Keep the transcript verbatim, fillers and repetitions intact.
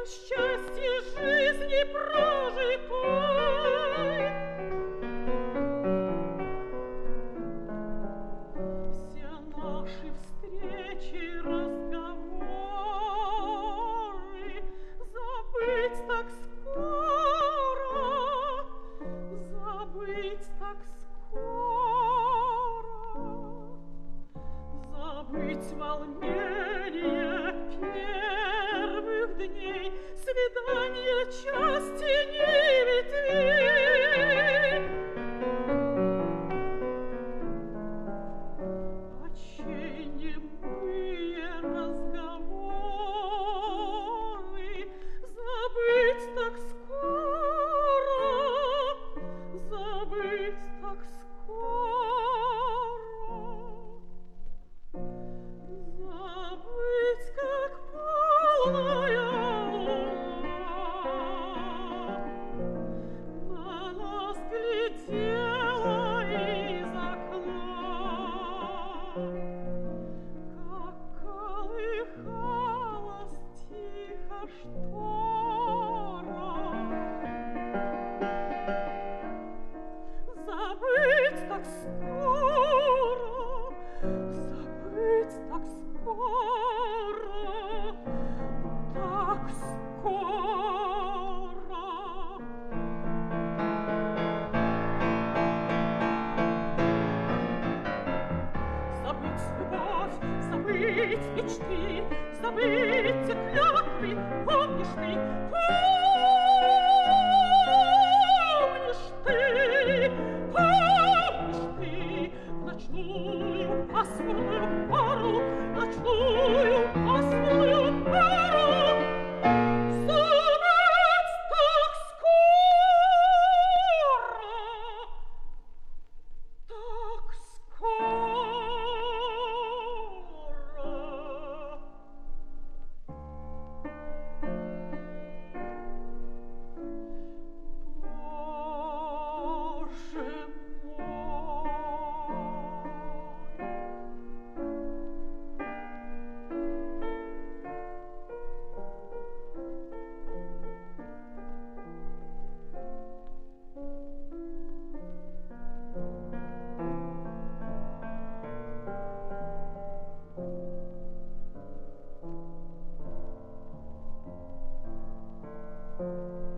счастье жизни прожитой. Все наши встречи, разговоры забыть так скоро, забыть так скоро, забыть волнение первых дней, свидания части ветвей. А чей немые разговоры забыть так скоро, забыть так скоро, забыть, как полная луна на нас глядела из окна, как колыхалась тихо штора. Забыть так скоро, забыть так скоро, так скоро. Забыть любовь, забыть мечты, забыть те клятвы, помнишь ты, помнишь ты, помнишь ты в ночную пасмурную пору, ночную пасмурную пору, забыть так скоро, так скоро. Боже мой.